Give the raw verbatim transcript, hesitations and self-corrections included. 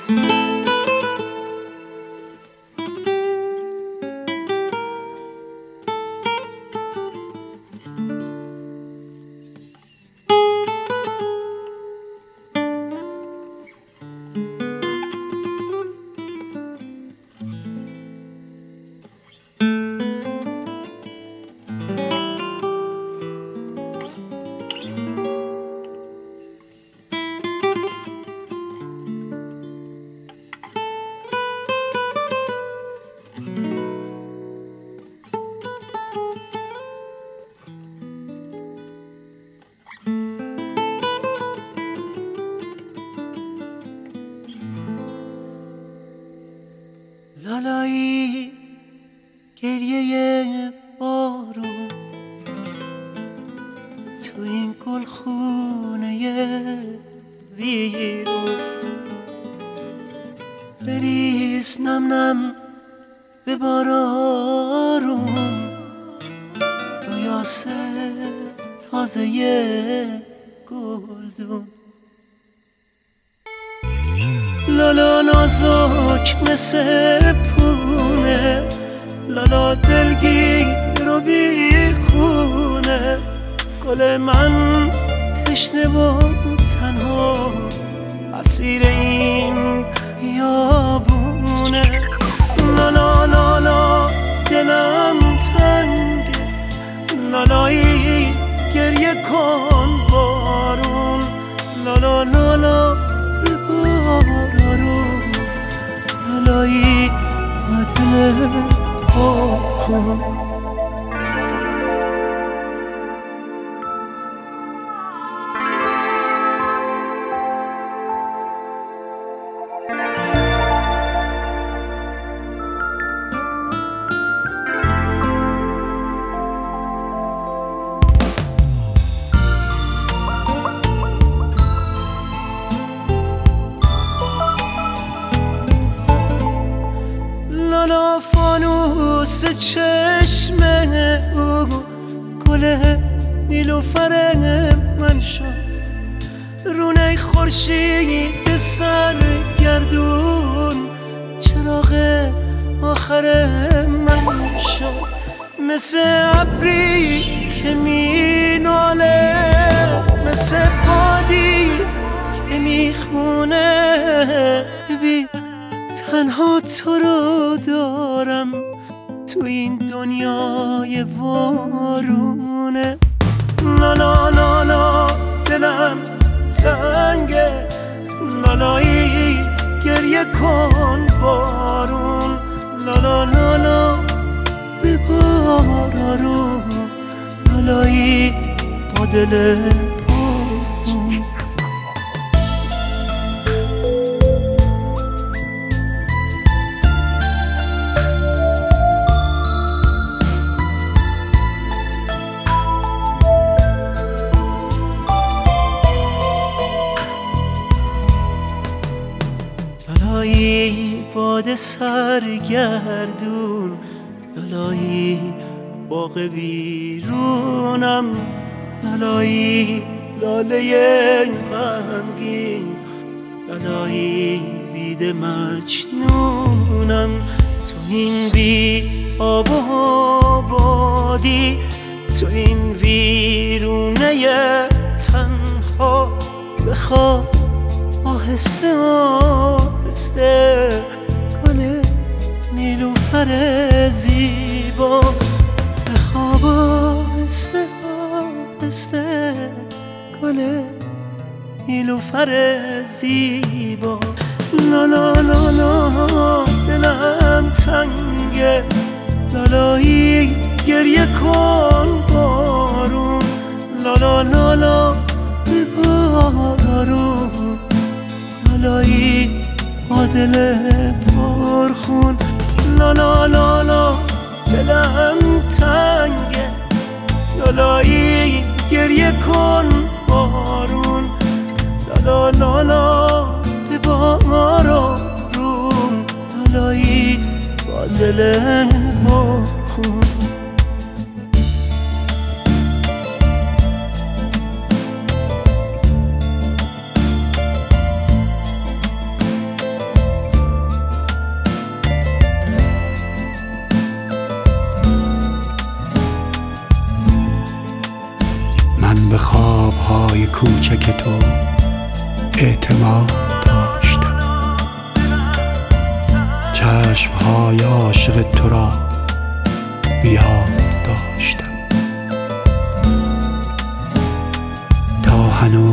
لالایی گریه بارون تو این گلخونه ویرون، بریز نم نم به بارارون، رویاسه تازه گلدون. لالا نازک مثل پونه، لالا دلگیر و بیخونه، گل من تشنه و تنها اسیر این بیابونه. لالا لالا دلم تنگه، لالایی گریه کن بارون، لالا لالا ببارون، لالایی با دل پاکن. لالا فانوس چشم او گل نیلوفر من شد، رونه خورشید سرگردون چراغ آخر من شد. مثل ابری که می ناله، مثل بادی که می خونه، ببین تنها تو رو دارم تو این دنیای وارونه. لالا لالا دلم تنگه، لالایی گریه کن بارون، لالا لالا ببارون، لالایی با دل پاکن. لالایی باد سرگردون، لالایی باغ بیرونم، لالایی لاله غمگین، لالایی بید مجنونم. تو این بی آب و آبادی، تو این ویرونه تنها، بخواب آهسته آهسته گل نیلوفر زیبا، بخواب آهسته آهسته گل نیلوفر زیبا. لالا لالا دلم تنگه، لالایی گریه کن بارون، لالا لالا ببارون، لالایی با دل پرخون. لالا لالا دلم تنگه، لالایی گریه کن بارون، لالا لالا ببارون، لالایی با دل پرخون. پای کوچک تو اعتماد داشتم، چشمهای عاشق تو را بیاد داشتم، تا هنوز